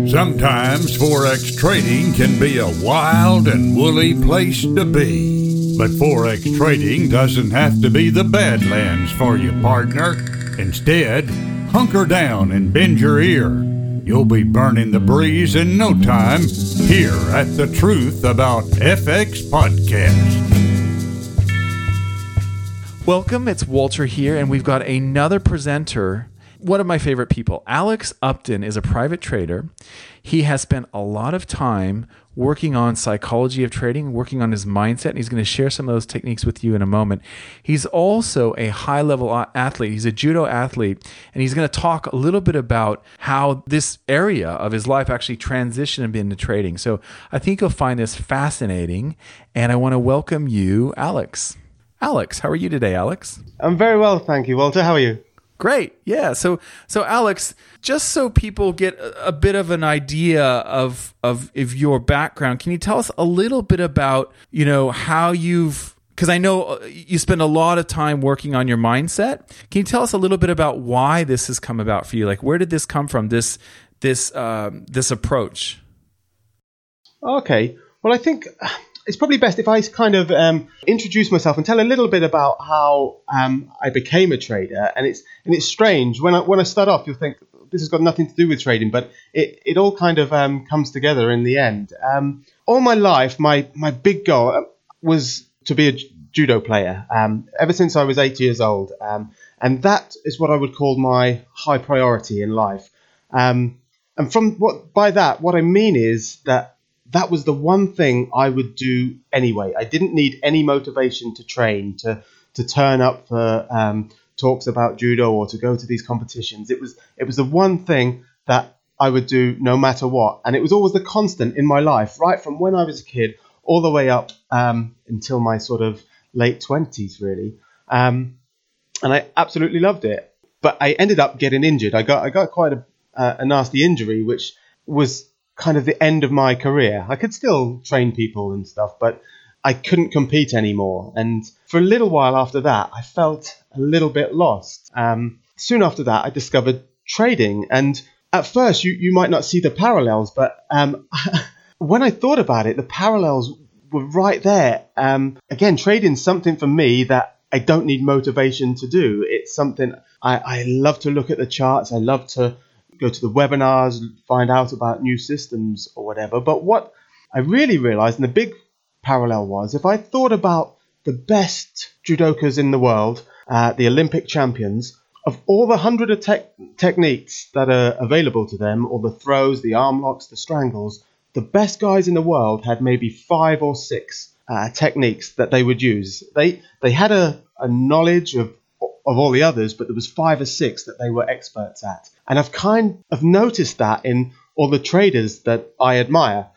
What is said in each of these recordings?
Sometimes Forex trading can be a wild and woolly place to be. But Forex trading doesn't have to be the Badlands for you, partner. Instead, hunker down and bend your ear. You'll be burning the breeze in no time here at the Truth About FX podcast. Welcome, it's Walter here, and we've got another presenter. One of my favorite people, Alex Upton, is a private trader. He has spent a lot of time working on psychology of trading, working on his mindset, and he's going to share some of those techniques with you in a moment. He's also a high-level athlete. He's a judo athlete, and he's going to talk a little bit about how this area of his life actually transitioned into trading. So I think you'll find this fascinating, and I want to welcome you, Alex. Alex, how are you today, Alex? I'm very well, thank you, Walter. How are you? Great. Yeah. So Alex, just so people get a bit of an idea of your background, can you tell us a little bit about, how because I know you spend a lot of time working on your mindset. Can you tell us a little bit about why this has come about for you? Like, where did this come from, this approach? Okay. Well, I think it's probably best if I kind of introduce myself and tell a little bit about how I became a trader. And it's strange when I start off, you'll think this has got nothing to do with trading, but it all kind of comes together in the end. All my life, my big goal was to be a judo player. Ever since I was 8 years old, and that is what I would call my high priority in life. And what I mean is that was the one thing I would do anyway. I didn't need any motivation to train, to turn up for talks about judo or to go to these competitions. It was the one thing that I would do no matter what. And it was always the constant in my life, right from when I was a kid all the way up until my sort of late 20s, really. And I absolutely loved it. But I ended up getting injured. I got quite a nasty injury, which was kind of the end of my career. I could still train people and stuff, but I couldn't compete anymore. And for a little while after that, I felt a little bit lost. Soon after that, I discovered trading. And at first, you might not see the parallels, but when I thought about it, the parallels were right there. Again, trading's something for me that I don't need motivation to do. It's something I love to look at the charts. I love to go to the webinars, find out about new systems or whatever. But what I really realized, and the big parallel was, if I thought about the best judokas in the world, the Olympic champions, of all the hundred of techniques that are available to them, all the throws, the arm locks, the strangles, the best guys in the world had maybe 5 or 6 techniques that they would use. They had a knowledge of all the others, but there was 5 or 6 that they were experts at. And I've kind of noticed that in all the traders that I admire,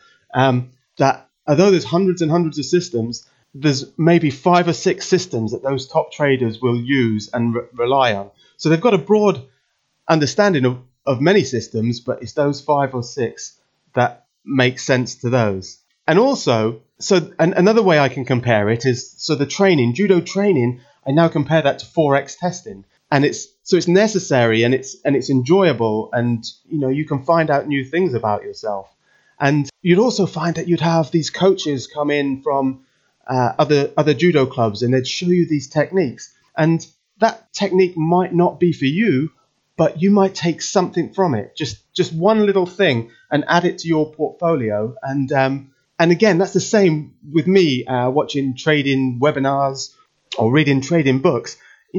that although there's hundreds and hundreds of systems, there's maybe 5 or 6 systems that those top traders will use and rely on. So they've got a broad understanding of many systems, but it's those 5 or 6 that make sense to those. And also, another way I can compare it is, the training, judo training, I now compare that to Forex testing, and it's necessary and it's enjoyable, and you can find out new things about yourself. And you'd also find that you'd have these coaches come in from other judo clubs, and they'd show you these techniques, and that technique might not be for you, but you might take something from it, just one little thing, and add it to your portfolio. And again, that's the same with me watching trading webinars or reading trading books.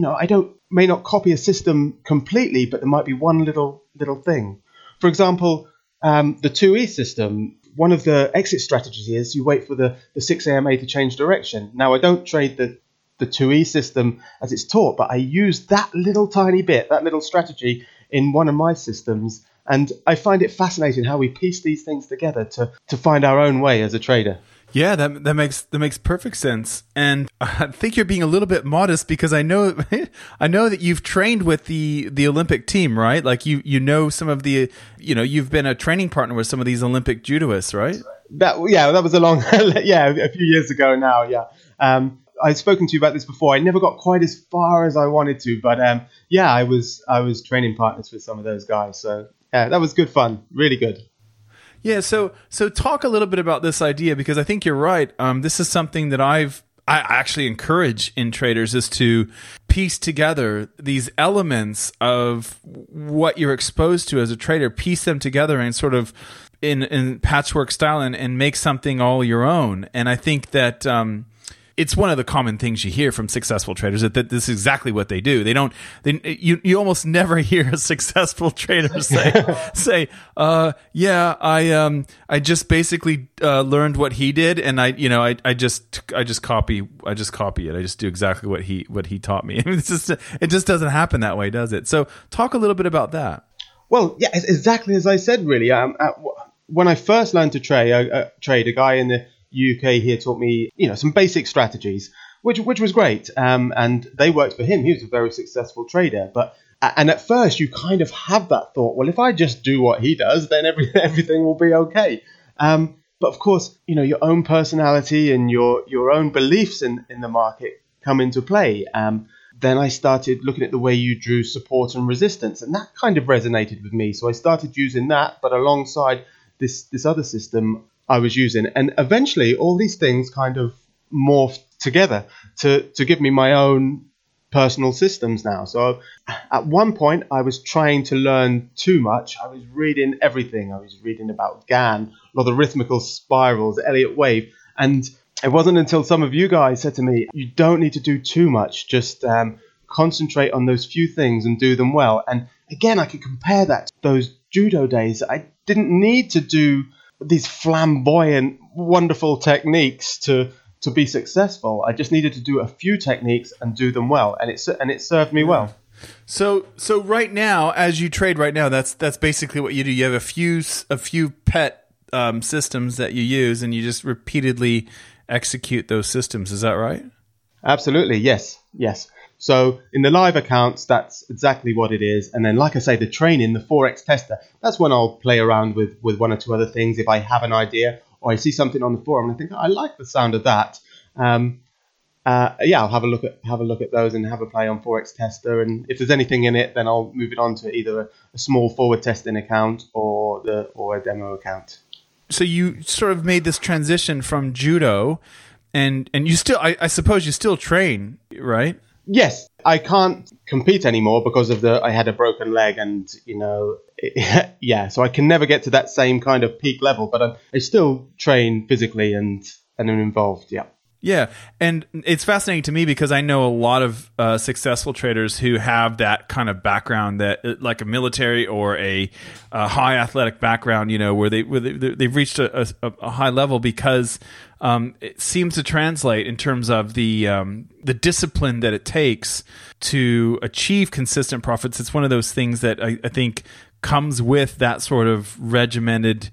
I may not copy a system completely, but there might be one little thing. For example, the 2E system, one of the exit strategies is you wait for the 6 AMA to change direction. Now, I don't trade the 2E system as it's taught, but I use that little tiny bit, that little strategy in one of my systems. And I find it fascinating how we piece these things together to find our own way as a trader. Yeah, that makes perfect sense. And I think you're being a little bit modest, because I know that you've trained with the Olympic team, right? Like you know some of the, you've been a training partner with some of these Olympic judoists, right? That was a few years ago now. Yeah. I've spoken to you about this before. I never got quite as far as I wanted to, but I was training partners with some of those guys. So yeah, that was good fun, really good. Yeah, so talk a little bit about this idea, because I think you're right. This is something that I actually encourage in traders, is to piece together these elements of what you're exposed to as a trader, piece them together and sort of in patchwork style and make something all your own. And I think that it's one of the common things you hear from successful traders, that this is exactly what they do. You almost never hear a successful trader say, I just basically learned what he did, and I just copy it. I just do exactly what he taught me. I mean, it just doesn't happen that way, does it? So talk a little bit about that. Well, yeah, it's exactly as I said, really. When I first learned to trade, a guy in the UK here taught me, some basic strategies, which was great. And they worked for him. He was a very successful trader. And at first you kind of have that thought, well, if I just do what he does, then everything will be okay. But of course, your own personality and your own beliefs in the market come into play. Then I started looking at the way you drew support and resistance, and that kind of resonated with me. So I started using that, but alongside this other system I was using. And eventually all these things kind of morphed together to give me my own personal systems now. So at one point I was trying to learn too much. I was reading everything. I was reading about Gann, logarithmical spirals, Elliott wave. And it wasn't until some of you guys said to me, you don't need to do too much. Just concentrate on those few things and do them well. And again, I could compare that to those judo days. I didn't need to do these flamboyant, wonderful techniques to be successful. I just needed to do a few techniques and do them well, and it served me well. So right now, as you trade right now, that's basically what you do. You have a few pet systems that you use, and you just repeatedly execute those systems. Is that right? Absolutely, yes. So in the live accounts, that's exactly what it is. And then, like I say, the training, the Forex tester, that's when I'll play around with one or two other things. If I have an idea or I see something on the forum and I think, I like the sound of that. I'll have a look at those and have a play on Forex tester. And if there's anything in it, then I'll move it on to either a small forward testing account or a demo account. So you sort of made this transition from judo, and you still, I suppose you still train, right? Yes, I can't compete anymore because I had a broken leg, and so I can never get to that same kind of peak level, but I still train physically and am involved. Yeah, and it's fascinating to me because I know a lot of successful traders who have that kind of background, that like a military or a high athletic background, where they've reached a high level because it seems to translate in terms of the discipline that it takes to achieve consistent profits. It's one of those things that I think comes with that sort of regimented,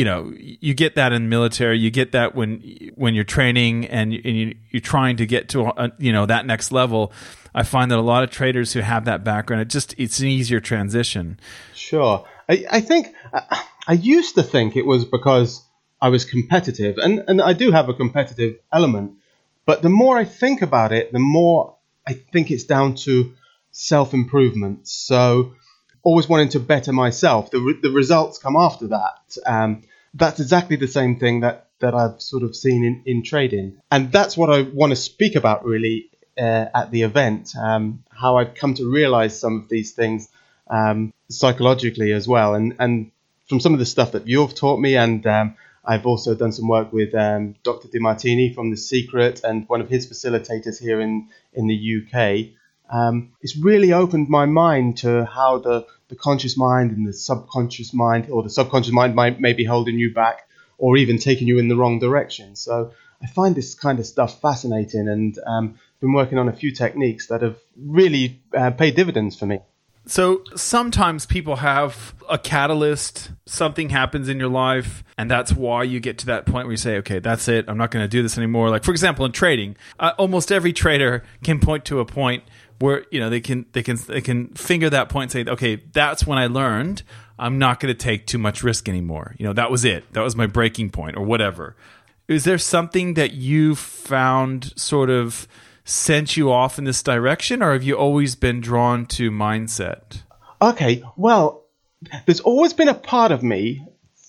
you get that in military, you get that when you're training and you're trying to get to that next level. I find that a lot of traders who have that background, it's an easier transition. Sure. I think I used to think it was because I was competitive, and I do have a competitive element, but the more I think about it, the more I think it's down to self-improvement. So always wanting to better myself. The results come after that. That's exactly the same thing that I've sort of seen in trading. And that's what I want to speak about really at the event, how I've come to realize some of these things psychologically as well. And from some of the stuff that you've taught me, and I've also done some work with Dr. DeMartini from The Secret and one of his facilitators here in the UK. It's really opened my mind to how the conscious mind and the subconscious mind, or the subconscious mind may be holding you back or even taking you in the wrong direction. So I find this kind of stuff fascinating, and been working on a few techniques that have really paid dividends for me. So sometimes people have a catalyst, something happens in your life, and that's why you get to that point where you say, okay, that's it, I'm not going to do this anymore. Like, for example, in trading, almost every trader can point to a point where they can finger that point and say, okay, that's when I learned I'm not going to take too much risk anymore. That was it. That was my breaking point, or whatever. Is there something that you found sort of sent you off in this direction, or have you always been drawn to mindset? Okay, well, there's always been a part of me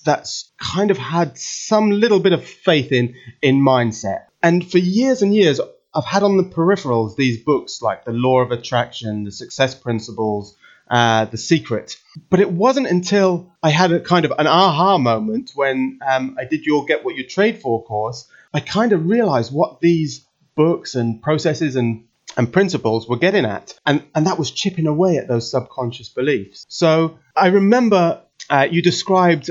that's kind of had some little bit of faith in mindset. And for years and years, I've had on the peripherals these books like The Law of Attraction, The Success Principles, The Secret. But it wasn't until I had a kind of an aha moment when I did your Get What You Trade For course, I kind of realized what these books and processes and principles were getting at. And that was chipping away at those subconscious beliefs. So I remember you described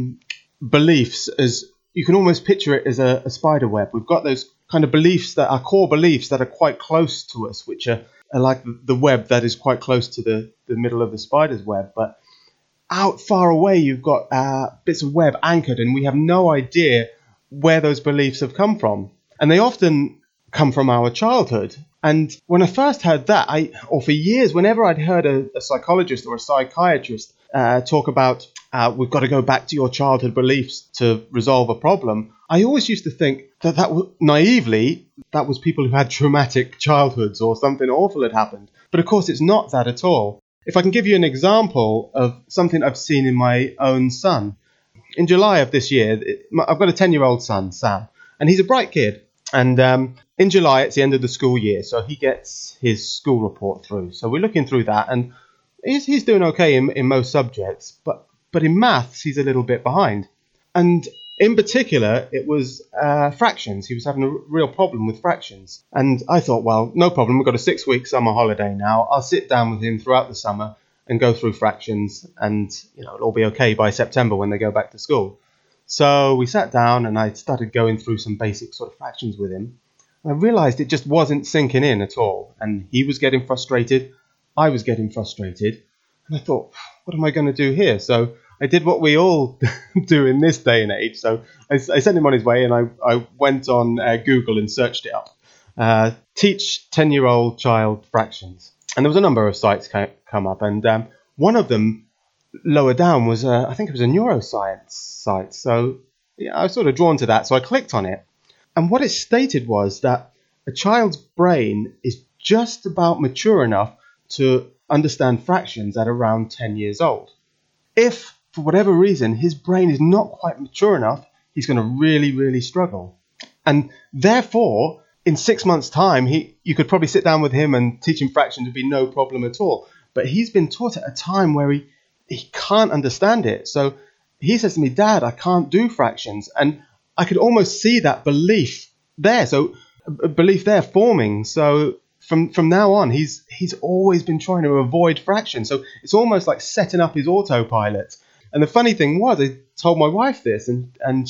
beliefs as, you can almost picture it as a spider web. We've got those kind of beliefs that are core beliefs that are quite close to us, which are like the web that is quite close to the middle of the spider's web. But out far away, you've got bits of web anchored, and we have no idea where those beliefs have come from. And they often come from our childhood. And when I first heard that, or for years, whenever I'd heard a psychologist or a psychiatrist talk about we've got to go back to your childhood beliefs to resolve a problem, I always used to think that naively, that was people who had traumatic childhoods or something awful had happened. But of course, it's not that at all. If I can give you an example of something I've seen in my own son. In July of this year, I've got a 10-year-old son, Sam, and he's a bright kid. And in July, it's the end of the school year, so he gets his school report through. So we're looking through that, and he's doing okay in most subjects, but in maths, he's a little bit behind. And in particular, it was fractions. He was having a real problem with fractions. And I thought, well, no problem. We've got a 6-week summer holiday now. I'll sit down with him throughout the summer and go through fractions, and it'll all be okay by September when they go back to school. So we sat down and I started going through some basic sort of fractions with him. And I realized it just wasn't sinking in at all. And he was getting frustrated. I was getting frustrated. And I thought, what am I going to do here? So I did what we all do in this day and age. So I sent him on his way, and I went on Google and searched it up. Teach 10-year-old child fractions. And there was a number of sites come up. And one of them lower down was, I think it was a neuroscience site. So yeah, I was sort of drawn to that. So I clicked on it. And what it stated was that a child's brain is just about mature enough to understand fractions at around 10 years old. If, for whatever reason, his brain is not quite mature enough, he's going to really, really struggle. And therefore, in 6 months' time, you could probably sit down with him and teach him fractions. It would be no problem at all. But he's been taught at a time where he can't understand it. So he says to me, Dad, I can't do fractions. And I could almost see that belief there. So a belief there forming. So from now on, he's always been trying to avoid fractions. So it's almost like setting up his autopilot. And the funny thing was, I told my wife this, and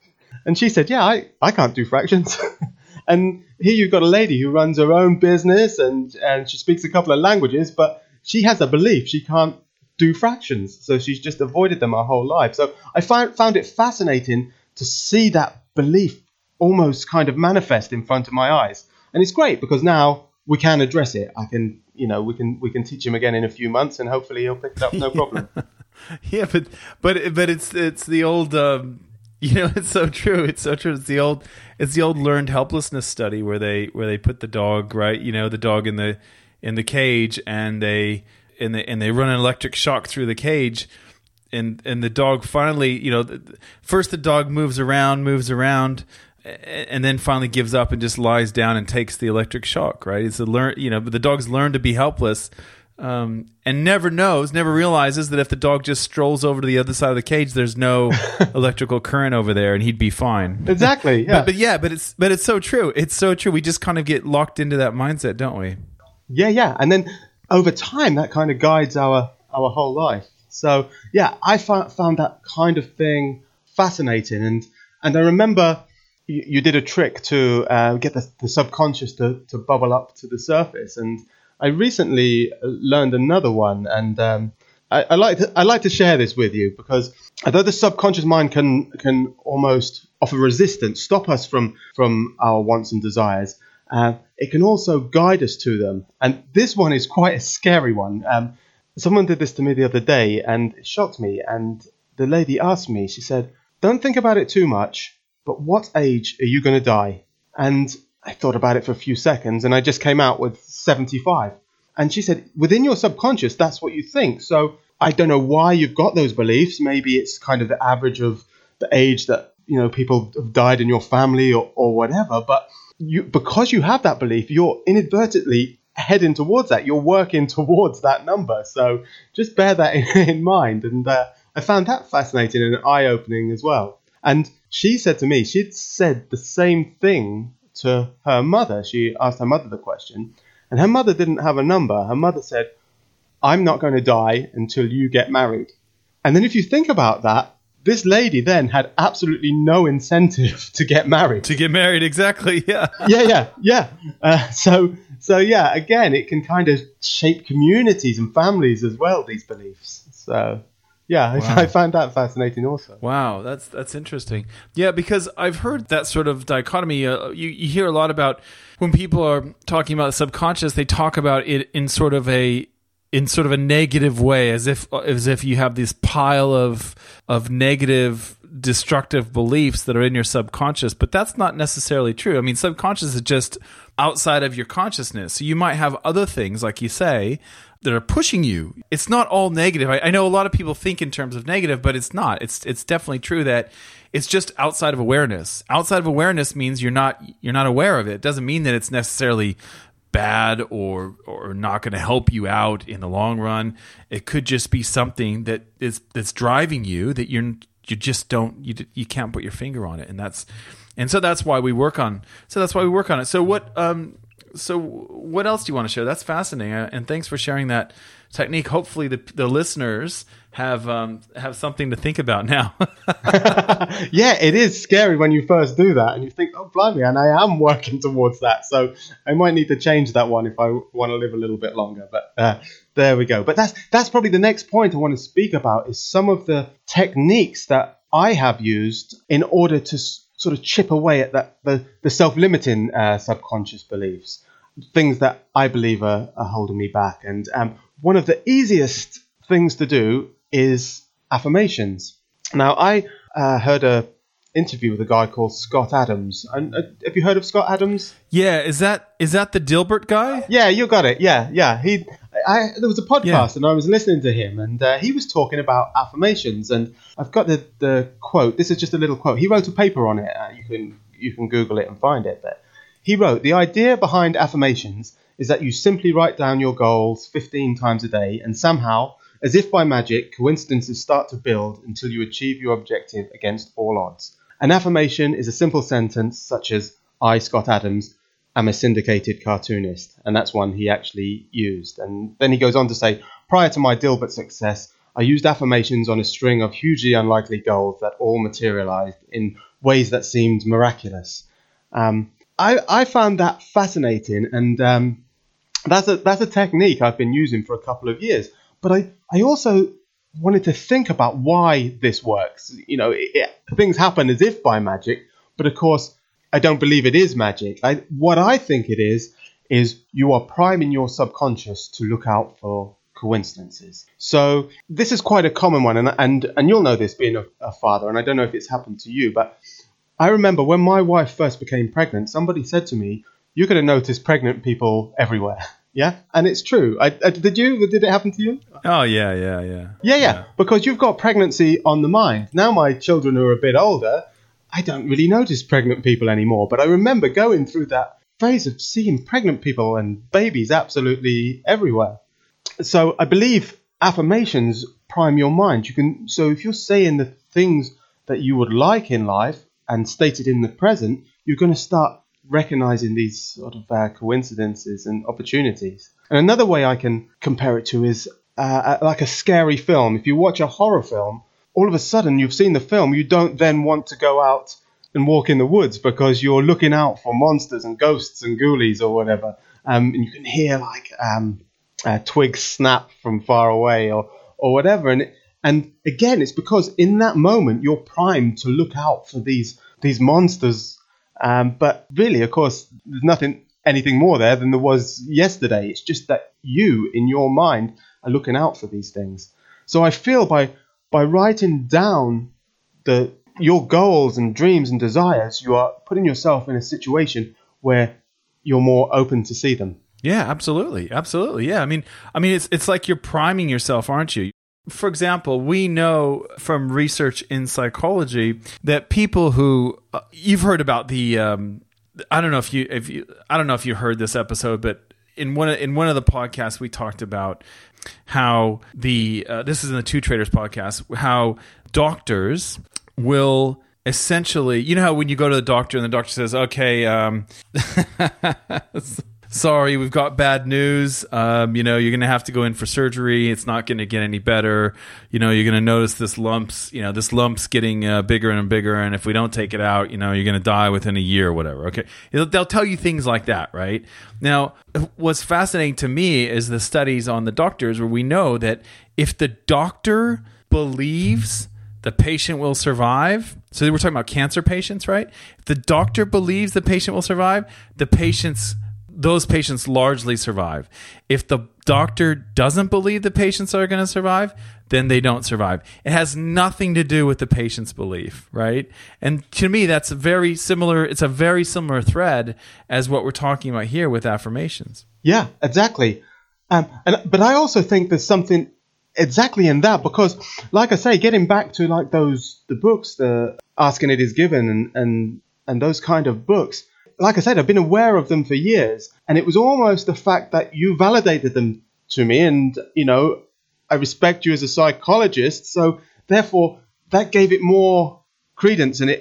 she said, yeah, I can't do fractions. And here you've got a lady who runs her own business and she speaks a couple of languages, but she has a belief she can't do fractions. So she's just avoided them her whole life. So I found it fascinating to see that belief almost kind of manifest in front of my eyes. And it's great because now we can address it. We can teach him again in a few months, and hopefully he'll pick it up no problem. Yeah, but it's the old it's so true. It's so true. It's the old learned helplessness study where they put the dog, right, the dog in the cage, and they run an electric shock through the cage, and the dog finally, first the dog moves around, and then finally gives up and just lies down and takes the electric shock, right? It's but the dog's learned to be helpless, and never realizes that if the dog just strolls over to the other side of the cage, there's no electrical current over there, and he'd be fine. Exactly. Yeah. But it's so true. It's so true. We just kind of get locked into that mindset, don't we? Yeah. And then over time, that kind of guides our whole life. So yeah, I found that kind of thing fascinating, and I remember you did a trick to get the subconscious to bubble up to the surface, and I recently learned another one, and I like to share this with you, because although the subconscious mind can almost offer resistance, stop us from our wants and desires, it can also guide us to them. And this one is quite a scary one. Someone did this to me the other day, and it shocked me. And the lady asked me, she said, "Don't think about it too much, but what age are you going to die?" And I thought about it for a few seconds, and I just came out with 75. And she said, within your subconscious, that's what you think. So I don't know why you've got those beliefs. Maybe it's kind of the average of the age that, people have died in your family or whatever. But because you have that belief, you're inadvertently heading towards that. You're working towards that number. So just bear that in mind. And I found that fascinating and eye-opening as well. And she said to me, she'd said the same thing to her mother. She asked her mother the question, and her mother didn't have a number. Her mother said, I'm not going to die until you get married. And then if you think about that, this lady then had absolutely no incentive to get married. To get married, exactly, yeah. Yeah. So yeah, again, it can kind of shape communities and families as well, these beliefs. So yeah, wow. I found that fascinating also. Wow, that's interesting. Yeah, because I've heard that sort of dichotomy. You hear a lot about when people are talking about the subconscious, they talk about it in sort of a negative way, as if you have this pile of negative, destructive beliefs that are in your subconscious, but that's not necessarily true. I mean, subconscious is just outside of your consciousness. So you might have other things, like you say, that are pushing you. It's not all negative. I know a lot of people think in terms of negative, but it's not. It's definitely true that it's just outside of awareness. Outside of awareness means you're not aware of it. It doesn't mean that it's necessarily bad or not going to help you out in the long run. It could just be something that's driving you that you can't put your finger on it, and so that's why we work on it. So what else do you want to share? That's fascinating, and thanks for sharing that technique. Hopefully the listeners have something to think about now. Yeah, it is scary when you first do that and you think, oh, blimey, and I am working towards that. So I might need to change that one if I want to live a little bit longer. But there we go. But that's probably the next point I want to speak about is some of the techniques that I have used in order to sort of chip away at the self-limiting subconscious beliefs, things that I believe are holding me back. And one of the easiest things to do is affirmations. Now, I heard a interview with a guy called Scott Adams. And have you heard of Scott Adams? Yeah, is that the Dilbert guy? Yeah, you got it. Yeah. There was a podcast and I was listening to him, and he was talking about affirmations. And I've got the quote. This is just a little quote. He wrote a paper on it. You can Google it and find it. But he wrote, the idea behind affirmations is that you simply write down your goals 15 times a day, and somehow, as if by magic, coincidences start to build until you achieve your objective against all odds. An affirmation is a simple sentence such as, I, Scott Adams, am a syndicated cartoonist. And that's one he actually used. And then he goes on to say, prior to my Dilbert success, I used affirmations on a string of hugely unlikely goals that all materialized in ways that seemed miraculous. I found that fascinating, and that's a technique I've been using for a couple of years. But I also wanted to think about why this works. Things happen as if by magic, but of course, I don't believe it is magic. What I think it is you are priming your subconscious to look out for coincidences. So this is quite a common one, and you'll know this being a father, and I don't know if it's happened to you, but I remember when my wife first became pregnant, somebody said to me, you're going to notice pregnant people everywhere. Yeah, and it's true. Did it happen to you? Oh, yeah. Yeah, because you've got pregnancy on the mind. Now my children are a bit older, I don't really notice pregnant people anymore. But I remember going through that phase of seeing pregnant people and babies absolutely everywhere. So I believe affirmations prime your mind. So if you're saying the things that you would like in life and state it in the present, you're going to start recognizing these sort of coincidences and opportunities. And another way I can compare it to is like a scary film. If you watch a horror film, all of a sudden you've seen the film, you don't then want to go out and walk in the woods because you're looking out for monsters and ghosts and ghoulies or whatever. And you can hear like twigs snap from far away or whatever. And again, it's because in that moment you're primed to look out for these monsters. But really, of course, there's anything more there than there was yesterday. It's just that you, in your mind, are looking out for these things. So I feel by writing down your goals and dreams and desires, you are putting yourself in a situation where you're more open to see them. Yeah, absolutely. Yeah. I mean, it's like you're priming yourself, aren't you? For example, we know from research in psychology that people who you've heard about the I don't know if you heard this episode, but in one of the podcasts we talked about how this is in the Two Traders podcast, how doctors will essentially, you know how when you go to the doctor and the doctor says, okay, sorry, we've got bad news. You're going to have to go in for surgery. It's not going to get any better. You're going to notice this lump's getting bigger and bigger. And if we don't take it out, you're going to die within a year or whatever. Okay. They'll tell you things like that, right? Now, what's fascinating to me is the studies on the doctors where we know that if the doctor believes the patient will survive. So we're talking about cancer patients, right? If the doctor believes the patient will survive, those patients largely survive. If the doctor doesn't believe the patients are going to survive, then they don't survive. It has nothing to do with the patient's belief, right? And to me, that's very similar. It's a very similar thread as what we're talking about here with affirmations. Yeah, exactly. But I also think there's something exactly in that, because, like I say, getting back to like the books, the Asking It Is Given, and those kind of books. Like I said, I've been aware of them for years, and it was almost the fact that you validated them to me, and, I respect you as a psychologist, so therefore that gave it more credence, and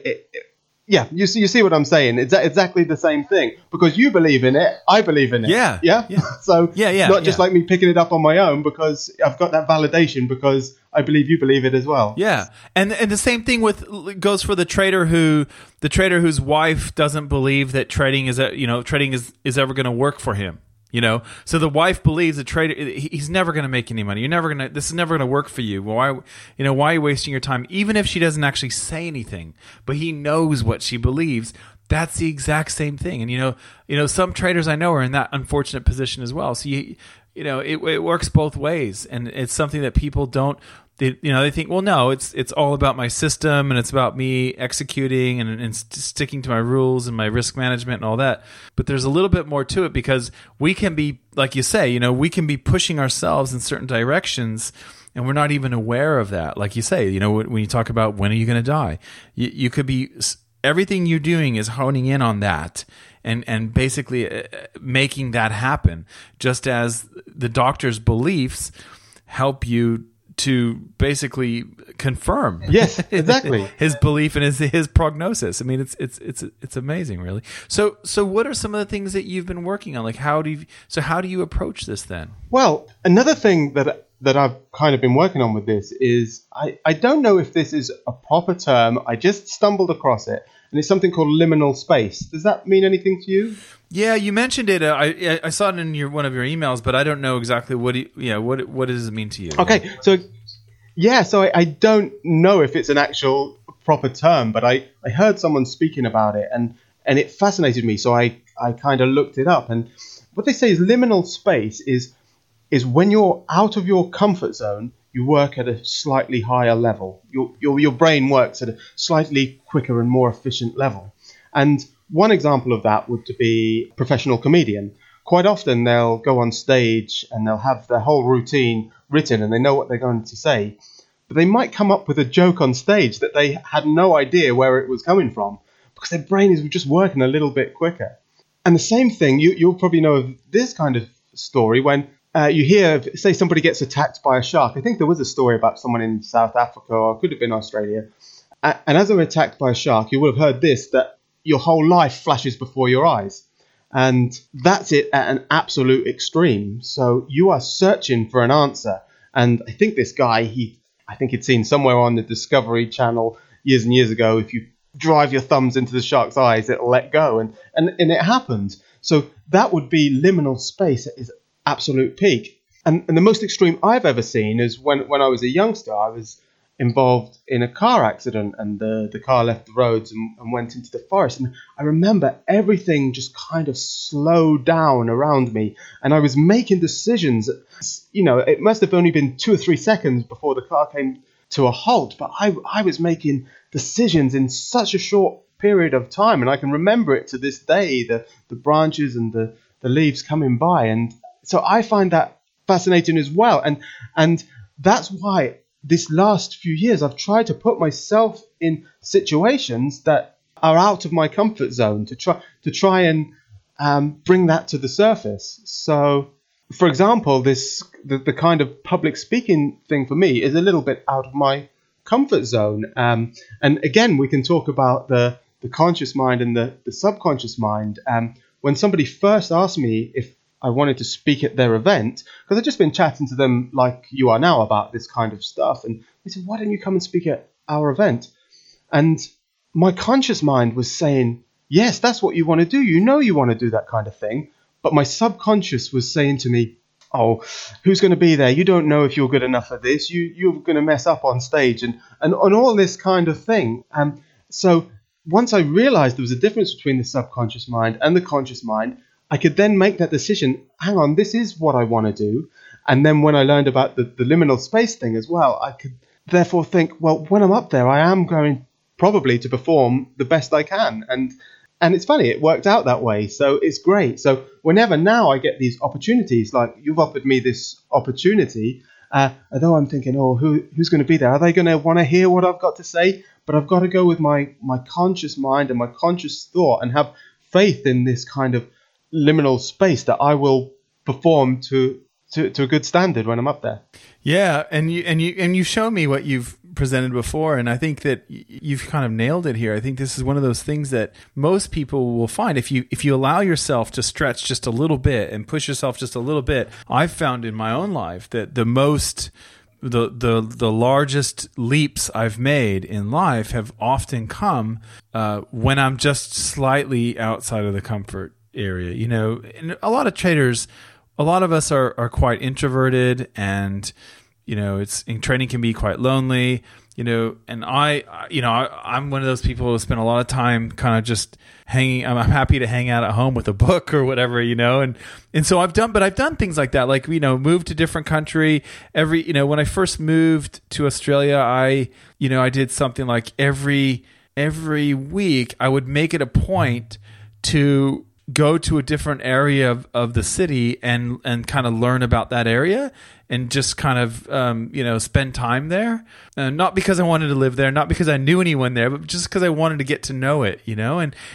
you see what I'm saying? It's exactly the same thing, because you believe in it, I believe in it. Yeah. So not just like me picking it up on my own, because I've got that validation because I believe you believe it as well. Yeah, and the same thing goes for the trader whose wife doesn't believe that trading is ever going to work for him. So the wife believes the trader, he's never going to make any money. This is never going to work for you. Why are you wasting your time? Even if she doesn't actually say anything, but he knows what she believes. That's the exact same thing. And some traders I know are in that unfortunate position as well. So it works both ways, and it's something that people don't. They think, well, no, it's all about my system, and it's about me executing and sticking to my rules and my risk management and all that. But there's a little bit more to it, because we can be, like you say, we can be pushing ourselves in certain directions, and we're not even aware of that. Like you say, when you talk about when are you going to die, you could be, everything you're doing is honing in on that and basically making that happen, just as the doctor's beliefs help you to basically confirm, yes, exactly, his belief and his prognosis. I mean, it's amazing, really. So what are some of the things that you've been working on? Like, how do you approach this then? Well, another thing that I've kind of been working on with this is I don't know if this is a proper term. I just stumbled across it, and it's something called liminal space. Does that mean anything to you? Yeah, you mentioned it. I saw it in one of your emails, but I don't know exactly what does it mean to you? Okay, so I don't know if it's an actual proper term, but I heard someone speaking about it, and it fascinated me, so I kind of looked it up. And what they say is liminal space is when you're out of your comfort zone, you work at a slightly higher level. Your brain works at a slightly quicker and more efficient level. And one example of that would be a professional comedian. Quite often they'll go on stage and they'll have their whole routine written and they know what they're going to say. But they might come up with a joke on stage that they had no idea where it was coming from, because their brain is just working a little bit quicker. And the same thing, you'll probably know of this kind of story when you hear, say, somebody gets attacked by a shark. I think there was a story about someone in South Africa, or it could have been Australia. And as they were attacked by a shark, you will have heard this, that your whole life flashes before your eyes. And that's it at an absolute extreme. So you are searching for an answer. And I think this guy, I think he'd seen somewhere on the Discovery Channel years and years ago, if you drive your thumbs into the shark's eyes, it'll let go. And it happened. So that would be liminal space at its absolute peak. And the most extreme I've ever seen is when I was a youngster, I was involved in a car accident, and the car left the roads and went into the forest. And I remember everything just kind of slowed down around me, and I was making decisions. It must have only been 2 or 3 seconds before the car came to a halt, but I was making decisions in such a short period of time, and I can remember it to this day, the branches and the leaves coming by. And so I find that fascinating as well. And that's why this last few years I've tried to put myself in situations that are out of my comfort zone to try and bring that to the surface. So, for example, the kind of public speaking thing for me is a little bit out of my comfort zone. And again, we can talk about the conscious mind and the subconscious mind. When somebody first asked me if I wanted to speak at their event, because I'd just been chatting to them like you are now about this kind of stuff, and they said, why don't you come and speak at our event? And my conscious mind was saying, yes, that's what you want to do. You know you want to do that kind of thing. But my subconscious was saying to me, oh, who's going to be there? You don't know if you're good enough for this. You're going to mess up on stage and all this kind of thing. So once I realized there was a difference between the subconscious mind and the conscious mind, I could then make that decision, hang on, this is what I want to do. And then when I learned about the liminal space thing as well, I could therefore think, well, when I'm up there, I am going probably to perform the best I can. And it's funny, it worked out that way. So it's great. So whenever now I get these opportunities, like you've offered me this opportunity, although I'm thinking, oh, who's going to be there? Are they going to want to hear what I've got to say? But I've got to go with my conscious mind and my conscious thought and have faith in this kind of liminal space that I will perform to a good standard when I'm up there. Yeah, and you show me what you've presented before, and I think that you've kind of nailed it here. I think this is one of those things that most people will find if you allow yourself to stretch just a little bit and push yourself just a little bit. I've found in my own life that the largest leaps I've made in life have often come when I'm just slightly outside of the comfort area. You know, and a lot of traders, a lot of us are quite introverted, and you know, training can be quite lonely. You know, and I'm one of those people who spend a lot of time kind of just hanging. I'm happy to hang out at home with a book or whatever, you know, and so I've done things like that, like, you know, moved to a different country. When I first moved to Australia, I did something like every week I would make it a point to go to a different area of the city and kind of learn about that area and just kind of, spend time there. Not because I wanted to live there, not because I knew anyone there, but just because I wanted to get to know it, you know, and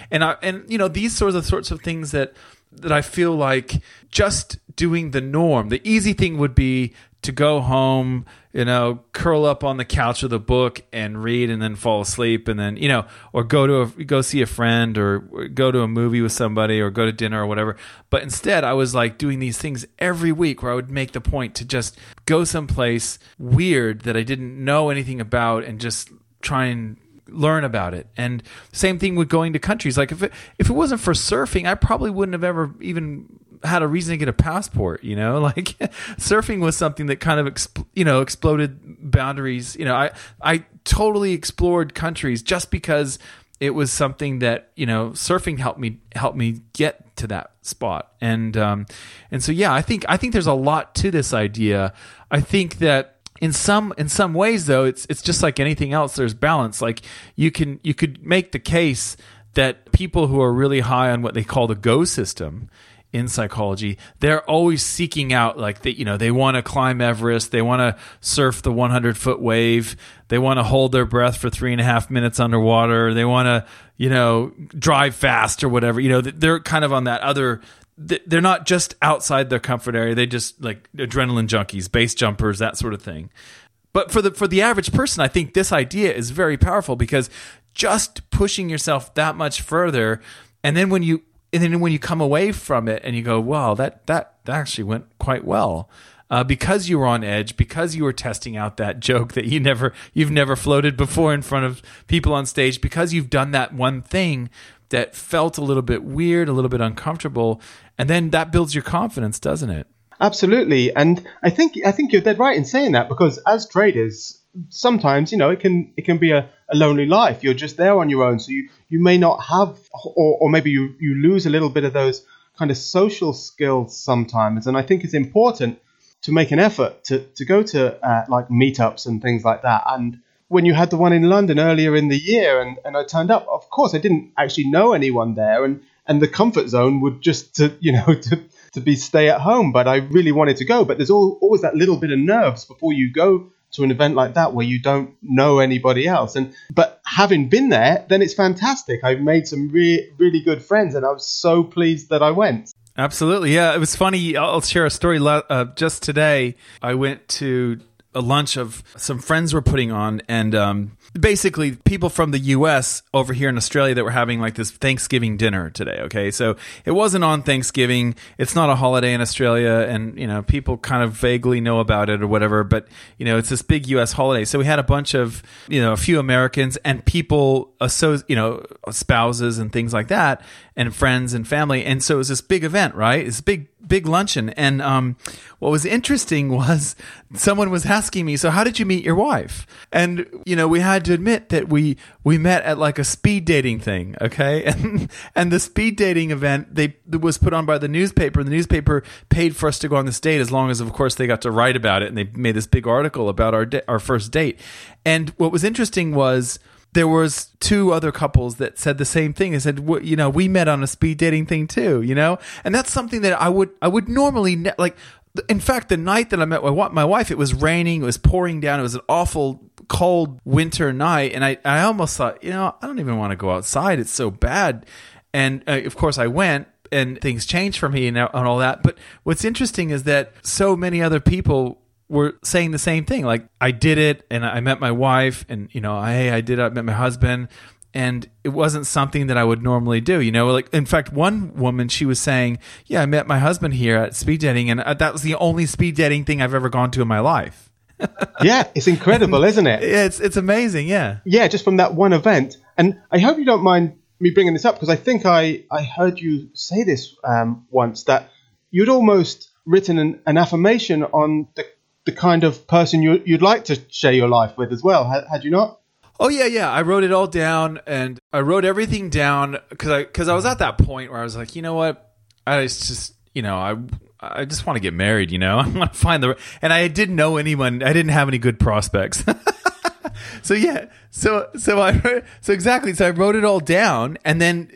these sorts of things that I feel like just doing the norm. The easy thing would be to go home, you know, curl up on the couch with a book and read and then fall asleep, and then, you know, or go see a friend or go to a movie with somebody or go to dinner or whatever. But instead I was like doing these things every week where I would make the point to just go someplace weird that I didn't know anything about and just try and learn about it. And same thing with going to countries. Like if it wasn't for surfing, I probably wouldn't have ever even had a reason to get a passport, you know, like surfing was something that kind of, exploded boundaries. You know, I totally explored countries just because it was something that, you know, surfing helped me get to that spot. And so, yeah, I think there's a lot to this idea. I think that in some ways, though, it's just like anything else. There's balance. Like you could make the case that people who are really high on what they call the go system in psychology, they're always seeking out, like, they want to climb Everest, they want to surf the 100-foot wave, they want to hold their breath for 3.5 minutes underwater, they want to, you know, drive fast or whatever. You know, they're kind of on that other. They're not just outside their comfort area. They just like adrenaline junkies, base jumpers, that sort of thing. But for the average person, I think this idea is very powerful, because just pushing yourself that much further, and then when you come away from it and you go, wow, that actually went quite well, because you were on edge, because you were testing out that joke that you've never floated before in front of people on stage, because you've done that one thing that felt a little bit weird, a little bit uncomfortable, and then that builds your confidence, doesn't it? Absolutely. And I think you're dead right in saying that, because as traders, sometimes, you know, it can be a lonely life. You're just there on your own, so you may not have, or maybe you lose a little bit of those kind of social skills sometimes. And I think it's important to make an effort to go to like meetups and things like that. And when you had the one in London earlier in the year, and I turned up, of course I didn't actually know anyone there, and the comfort zone would just to to be stay at home, but I really wanted to go. But there's always that little bit of nerves before you go to an event like that where you don't know anybody else. But having been there, then it's fantastic. I've made some really good friends, and I was so pleased that I went. Absolutely. Yeah, it was funny. I'll share a story. Just today, I went to a lunch of some friends were putting on, and basically people from the US over here in Australia that were having like this Thanksgiving dinner today. Okay. So it wasn't on Thanksgiving. It's not a holiday in Australia, and, people kind of vaguely know about it or whatever, but, it's this big US holiday. So we had a bunch of, a few Americans and people, spouses and things like that, and friends and family. And so it was this big event, right? It's a big luncheon. And what was interesting was someone was asking me, so how did you meet your wife? And, we had to admit that we met at like a speed dating thing, okay? And the speed dating event, it was put on by the newspaper, and the newspaper paid for us to go on this date, as long as, of course, they got to write about it, and they made this big article about our first date. And what was interesting was there was two other couples that said the same thing. They said, we met on a speed dating thing too, and that's something that I would normally like. In fact, the night that I met my wife, it was raining, it was pouring down, it was an awful cold winter night, and I almost thought, I don't even want to go outside, it's so bad. And of course I went, and things changed for me and all that. But what's interesting is that so many other people were saying the same thing. Like, I did it, and I met my wife, and I met my husband, and it wasn't something that I would normally do. Like, in fact, one woman, she was saying, yeah, I met my husband here at speed dating, and that was the only speed dating thing I've ever gone to in my life. Yeah, it's incredible, isn't it? It's amazing, yeah. Yeah, just from that one event. And I hope you don't mind me bringing this up, because I think I heard you say this once, that you'd almost written an affirmation on the kind of person you'd like to share your life with as well. Had you not? Oh, yeah. I wrote it all down, and I wrote everything down because I was at that point where I was like, you know what? I just, I just want to get married, I want to find and I didn't know anyone. I didn't have any good prospects. So yeah, so exactly. So I wrote it all down, and then,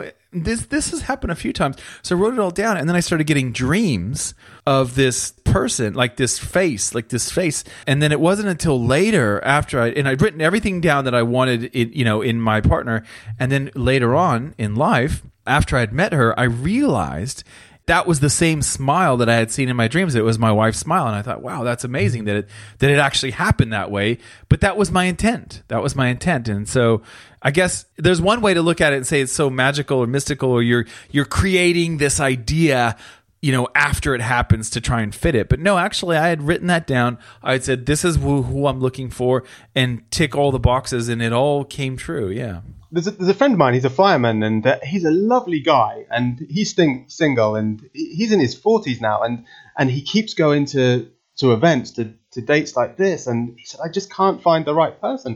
this has happened a few times. So I wrote it all down, and then I started getting dreams of this person, like this face. And then it wasn't until later, after I'd written everything down that I wanted in my partner. And then later on in life, after I'd met her, I realized that was the same smile that I had seen in my dreams. It was my wife's smile. And I thought, wow, that's amazing that it actually happened that way. But that was my intent. And so I guess there's one way to look at it and say it's so magical or mystical, or you're creating this idea, after it happens to try and fit it. But no, actually, I had written that down. I had said, this is who I'm looking for, and tick all the boxes, and it all came true. Yeah. There's a friend of mine, he's a fireman, and he's a lovely guy, and he's single, and he's in his 40s now, and he keeps going to events, to dates like this, and he said, I just can't find the right person.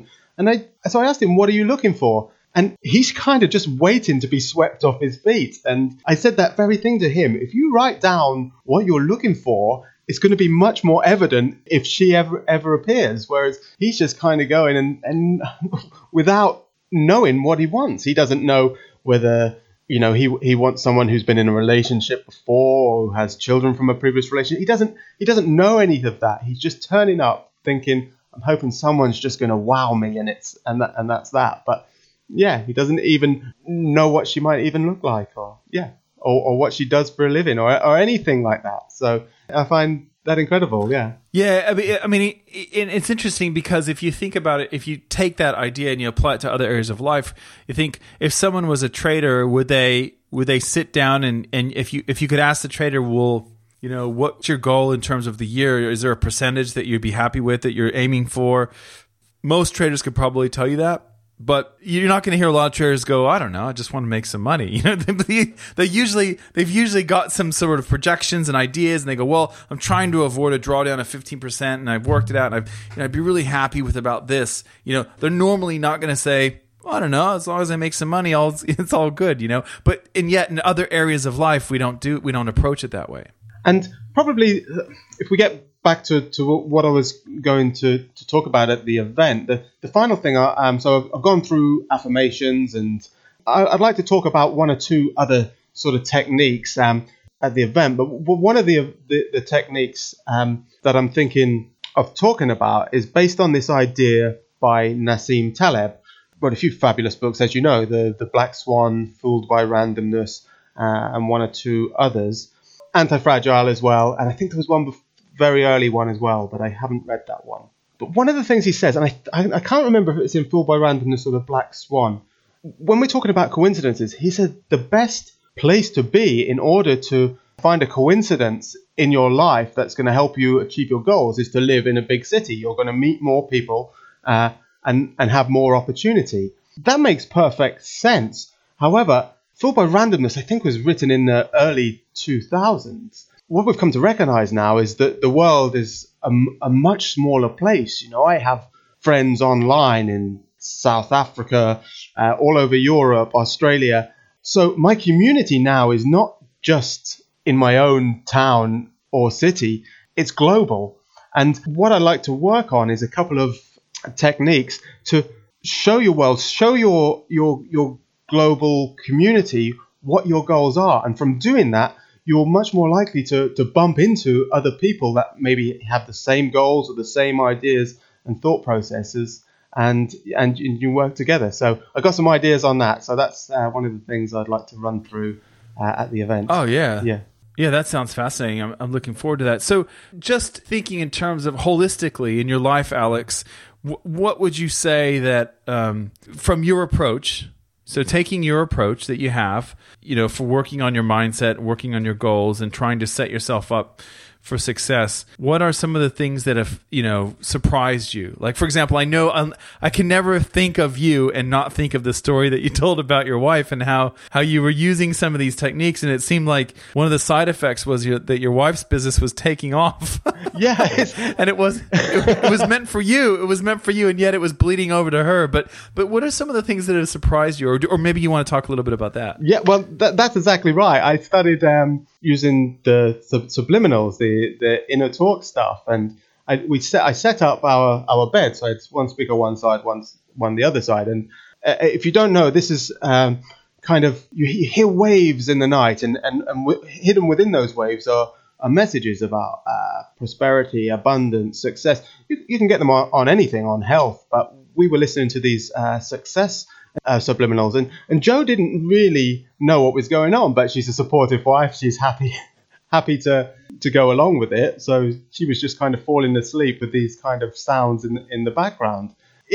So I asked him, what are you looking for? And he's kind of just waiting to be swept off his feet. And I said that very thing to him. If you write down what you're looking for, it's going to be much more evident if she ever appears. Whereas he's just kind of going and without knowing what he wants. He doesn't know whether, he wants someone who's been in a relationship before or who has children from a previous relationship. He doesn't know any of that. He's just turning up thinking, I'm hoping someone's just going to wow me, and that's that. But yeah, he doesn't even know what she might even look like, or what she does for a living, or anything like that. So I find that incredible. Yeah. Yeah. I mean, it's interesting because if you think about it, if you take that idea and you apply it to other areas of life, you think if someone was a trader, would they sit down and if you could ask the trader, well, what's your goal in terms of the year? Is there a percentage that you'd be happy with, that you're aiming for? Most traders could probably tell you that. But you're not going to hear a lot of traders go, I don't know, I just want to make some money. They've usually got some sort of projections and ideas, and they go, well, I'm trying to avoid a drawdown of 15%, and I've worked it out, and I'd be really happy with about this. They're normally not going to say, well, I don't know, as long as I make some money, it's all good. And yet in other areas of life, we don't approach it that way. And probably, if we get back to what I was going to talk about at the event, the final thing, so I've gone through affirmations, and I'd like to talk about one or two other sort of techniques. at the event. But one of the techniques that I'm thinking of talking about is based on this idea by Nassim Taleb. Got a few fabulous books, as you know, the Black Swan, Fooled by Randomness, and one or two others. Anti-Fragile as well, and I think there was one very early one as well, but I haven't read that one. But one of the things he says, and I can't remember if it's in Fooled by Randomness or the Black Swan, when we're talking about coincidences, he said the best place to be in order to find a coincidence in your life that's going to help you achieve your goals is to live in a big city. You're going to meet more people and have more opportunity. That makes perfect sense. However, Fooled by Randomness, I think, was written in the early 2000s. What we've come to recognize now is that the world is a much smaller place. You know, I have friends online in South Africa, all over Europe, Australia. So my community now is not just in my own town or city, it's global. And what I like to work on is a couple of techniques to show your world, show your global community what your goals are. And from doing that, you're much more likely to bump into other people that maybe have the same goals or the same ideas and thought processes, and you work together. So I got some ideas on that. So that's one of the things I'd like to run through at the event. Oh, yeah. Yeah. Yeah, that sounds fascinating. I'm looking forward to that. So just thinking in terms of holistically in your life, Alex, what would you say that from your approach, so taking your approach that you have, you know, for working on your mindset, working on your goals and trying to set yourself up for success, what are some of the things that have, you know, surprised you? Like, for example, I know I can never think of you and not think of the story that you told about your wife and how you were using some of these techniques, and it seemed like one of the side effects was that your wife's business was taking off. Yeah, and it was meant for you. It was meant for you, and yet it was bleeding over to her. But what are some of the things that have surprised you, or maybe you want to talk a little bit about that? Yeah, well, that's exactly right. I studied using the subliminals, the inner talk stuff, and I set up our bed, so it's one speaker one side, one the other side. And if you don't know, this is kind of, you hear waves in the night, and hidden within those waves are messages about prosperity, abundance, success. You can get them on anything, on health, but we were listening to these success subliminals, and Jo didn't really know what was going on, but she's a supportive wife. She's happy to go along with it. So she was just kind of falling asleep with these kind of sounds in the background.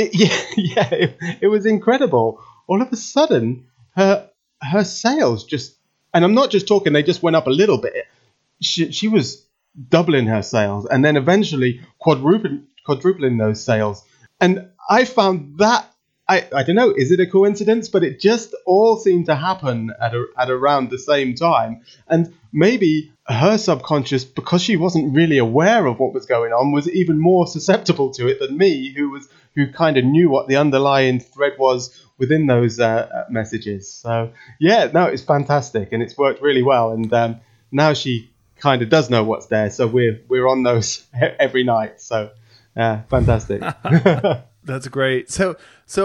It was incredible. All of a sudden, her sales just, and I'm not just talking, they just went up a little bit. She was doubling her sales, and then eventually quadrupling those sales. And I found that, I don't know, is it a coincidence? But it just all seemed to happen at around the same time. And maybe her subconscious, because she wasn't really aware of what was going on, was even more susceptible to it than me, who kind of knew what the underlying thread was within those messages. So yeah, no, it's fantastic, and it's worked really well. And now she kind of does know what's there, so we're on those every night. So fantastic. That's great. So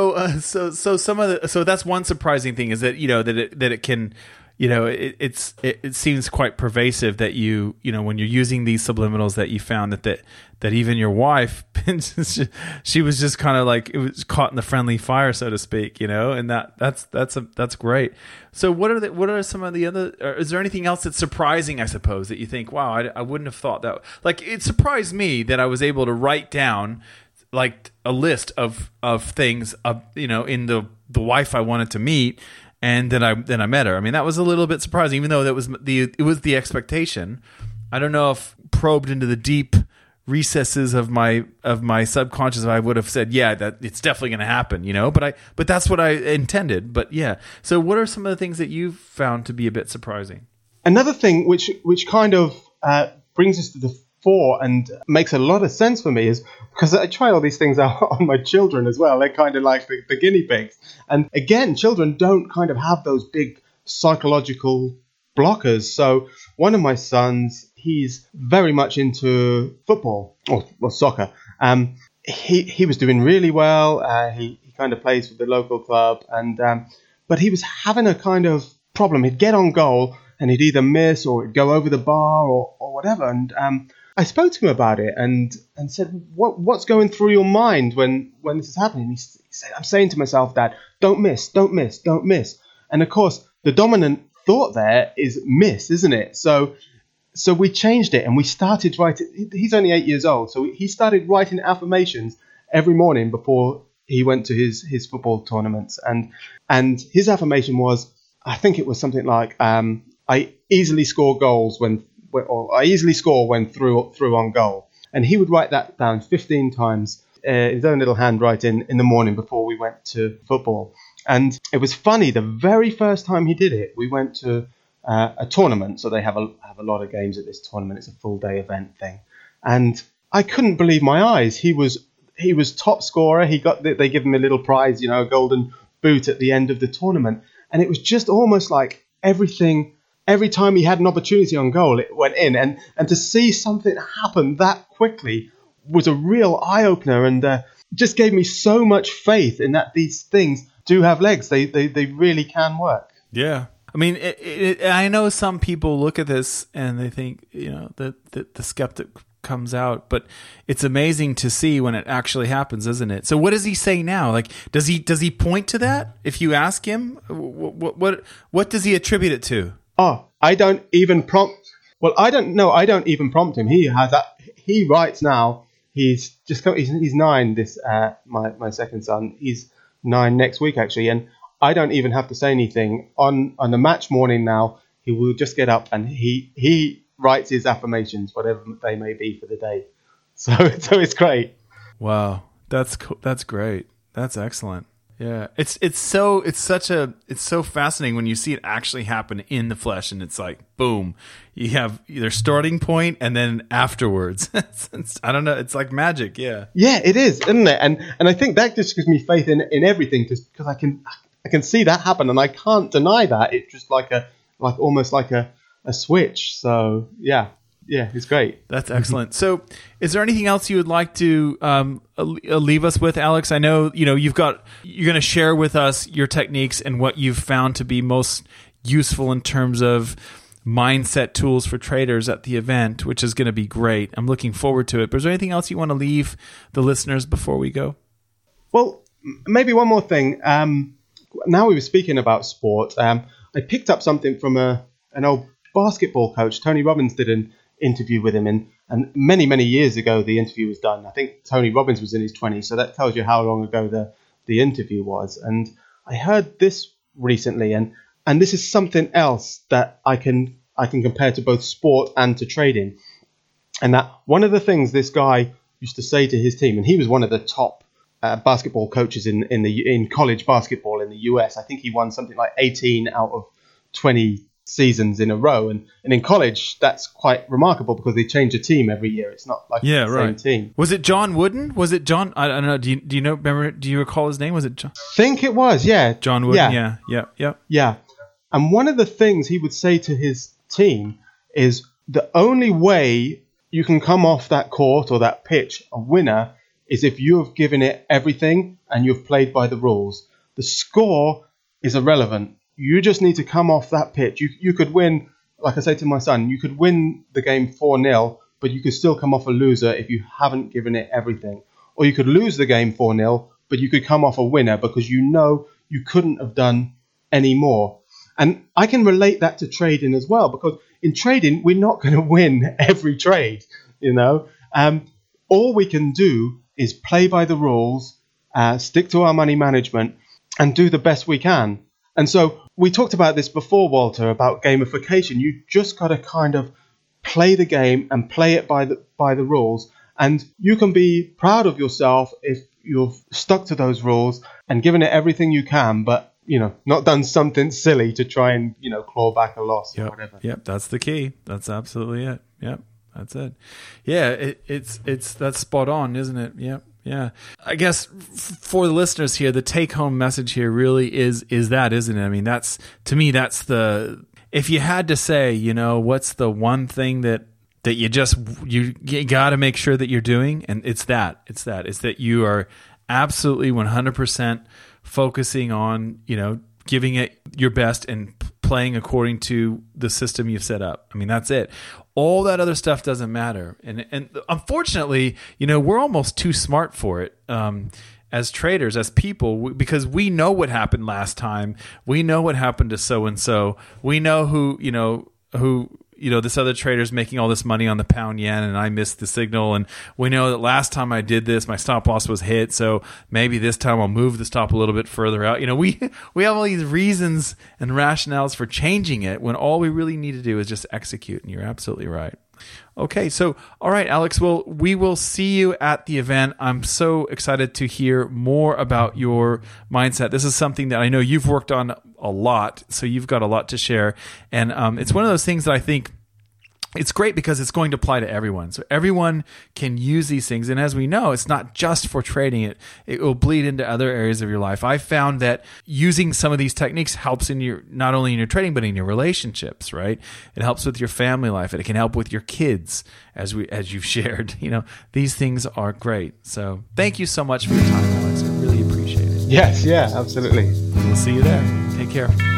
some of the, so that's one surprising thing is that, you know, that it can, you know, it seems quite pervasive that you know, when you're using these subliminals, that you found that even your wife, she was just kind of like, it was caught in the friendly fire, so to speak, you know, and that's great. So what are some of the other, is there anything else that's surprising, I suppose, that you think, wow, I wouldn't have thought that, like, it surprised me that I was able to write down like a list of things, you know, in the wife I wanted to meet, and then I met her. I mean, that was a little bit surprising, even though it was the expectation. I don't know if probed into the deep recesses of my subconscious, I would have said, yeah, that it's definitely going to happen, you know. But that's what I intended. But yeah. So what are some of the things that you found to be a bit surprising? Another thing which kind of brings us to the fore and makes a lot of sense for me is because I try all these things out on my children as well. They're kind of like the guinea pigs. And again, children don't kind of have those big psychological blockers. So one of my sons, he's very much into football or soccer. He was doing really well. He kind of plays for the local club, and but he was having a kind of problem. He'd get on goal and he'd either miss or it'd go over the bar or whatever. And I spoke to him about it and said, what's going through your mind when this is happening? He said, I'm saying to myself, Dad, don't miss, don't miss, don't miss. And of course, the dominant thought there is miss, isn't it? So we changed it and we started writing. He's only 8 years old, so he started writing affirmations every morning before he went to his football tournaments. And his affirmation was, I think it was something like, I easily score goals or I easily score when through on goal. And he would write that down 15 times in his own little handwriting in the morning before we went to football. And it was funny, the very first time he did it, we went to a tournament. So they have a lot of games at this tournament. It's a full day event thing. And I couldn't believe my eyes. He was top scorer. They give him a little prize, a golden boot at the end of the tournament. And it was just almost like every time he had an opportunity on goal, it went in. And to see something happen that quickly was a real eye-opener and just gave me so much faith in that these things do have legs. They really can work. Yeah. I mean, I know some people look at this and they think, that the skeptic comes out, but it's amazing to see when it actually happens, isn't it? So what does he say now? Like, does he point to that? If you ask him, what does he attribute it to? Oh, I don't even prompt. Well, I don't know. I don't even prompt him. He has that. He writes now. He's just he's 9. This my second son. He's 9 next week actually, and I don't even have to say anything on the match morning now. He will just get up and he writes his affirmations, whatever they may be for the day. So it's great. Wow, that's cool. That's great. That's excellent. Yeah, it's so fascinating when you see it actually happen in the flesh, and it's like boom, you have their starting point and then afterwards. I don't know, it's like magic. Yeah, it is, isn't it? And I think that just gives me faith in everything, just because I can see that happen, and I can't deny that. It's just almost like a switch. So yeah, it's great. That's excellent. So is there anything else you would like to leave us with, Alex? I know, you're going to share with us your techniques and what you've found to be most useful in terms of mindset tools for traders at the event, which is going to be great. I'm looking forward to it. But is there anything else you want to leave the listeners before we go? Well, maybe one more thing. Now we were speaking about sport. I picked up something from an old basketball coach. Tony Robbins did an interview with him, and many years ago the interview was done. I think Tony Robbins was in his 20s, so that tells you how long ago the interview was. And I heard this recently, and this is something else that I can compare to both sport and to trading. And that one of the things this guy used to say to his team, and he was one of the top basketball coaches in college basketball in the US. I think he won something like 18 out of 20 seasons in a row, and in college that's quite remarkable because they change a team every year. It's not like the same team. Was it John Wooden? Was it John? I don't know. Do you know? Remember? Do you recall his name? Was it John? I think it was. Yeah, John Wooden. Yeah. And one of the things he would say to his team is the only way you can come off that court or that pitch a winner is if you have given it everything and you've played by the rules. The score is irrelevant. You just need to come off that pitch. You could win, like I say to my son, you could win the game 4-0, but you could still come off a loser if you haven't given it everything. Or you could lose the game 4-0, but you could come off a winner because you know you couldn't have done any more. And I can relate that to trading as well, because in trading, we're not going to win every trade, All we can do is play by the rules, stick to our money management, and do the best we can. And so we talked about this before, Walter, about gamification. You just got to kind of play the game and play it by the rules. And you can be proud of yourself if you've stuck to those rules and given it everything you can, but, not done something silly to try and, claw back a loss or whatever. Yep, that's the key. That's absolutely it. Yep, that's it. Yeah, it's that's spot on, isn't it? Yep. Yeah, I guess for the listeners here, the take-home message here really is that, isn't it? I mean, that's if you had to say, what's the one thing that you got to make sure that you're doing, and it's that you are absolutely 100% focusing on, giving it your best and playing according to the system you've set up. I mean, that's it. All that other stuff doesn't matter. And unfortunately, we're almost too smart for it. As traders, as people, because we know what happened last time. We know what happened to so-and-so. We know who this other trader's making all this money on the pound yen and I missed the signal. And we know that last time I did this, my stop loss was hit. So maybe this time I'll move the stop a little bit further out. We have all these reasons and rationales for changing it when all we really need to do is just execute. And you're absolutely right. Okay, so all right, Alex, well, we will see you at the event. I'm so excited to hear more about your mindset. This is something that I know you've worked on a lot, so you've got a lot to share. And it's one of those things that I think it's great because it's going to apply to everyone. So everyone can use these things. And as we know, it's not just for trading. It will bleed into other areas of your life. I found that using some of these techniques helps not only in your trading, but in your relationships, right? It helps with your family life. And it can help with your kids as you've shared. These things are great. So thank you so much for your time, Alex. I really appreciate it. Yes, yeah, absolutely. We'll see you there. Take care.